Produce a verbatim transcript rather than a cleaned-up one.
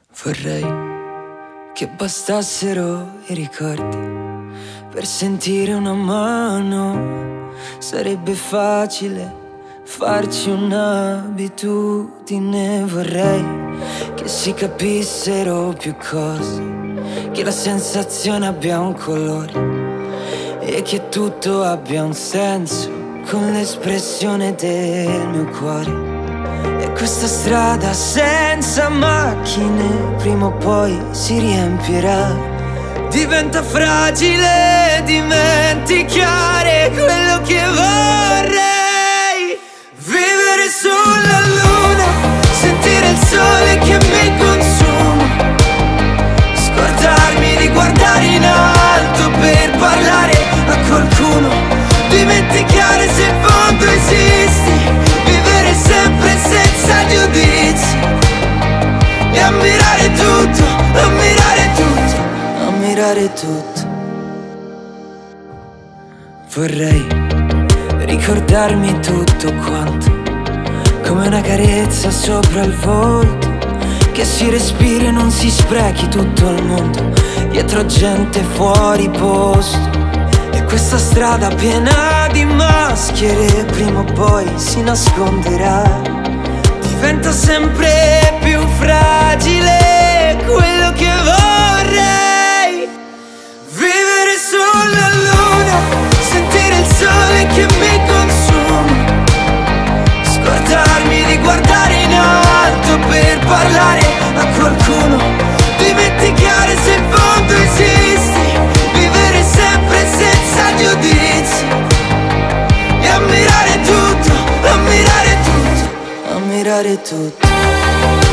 Vorrei che bastassero i ricordi per sentire una mano. Sarebbe facile farci un'abitudine. Vorrei che si capissero più cose, che la sensazione abbia un colore e che tutto abbia un senso con l'espressione del mio cuore. E questa strada senza macchine prima o poi si riempirà. Diventa fragile dimenticare quello che vorrei. Vivere sulla luna, sentire il sole che mi consuma, scordarmi di guardare in alto per parlare a qualcuno, dimenticare se in fondo esisti, vivere sempre senza giudizi e ammirare tutto, ammirare tutto, ammirare tutto. Vorrei ricordarmi tutto quanto, come una carezza sopra il volto, che si respiri e non si sprechi tutto il mondo dietro gente fuori posto. E questa strada piena di maschere prima o poi si nasconderà. Diventa sempre più fragile quello che vorrei. Vivere sulla luna, sentire il sole che mi consuma, scordarmi di guardare in alto per parlare a qualcuno, dimenticare se in fondo esisti, vivere sempre senza giudizi e ammirare tutto, ammirare tutto, ammirare tutto.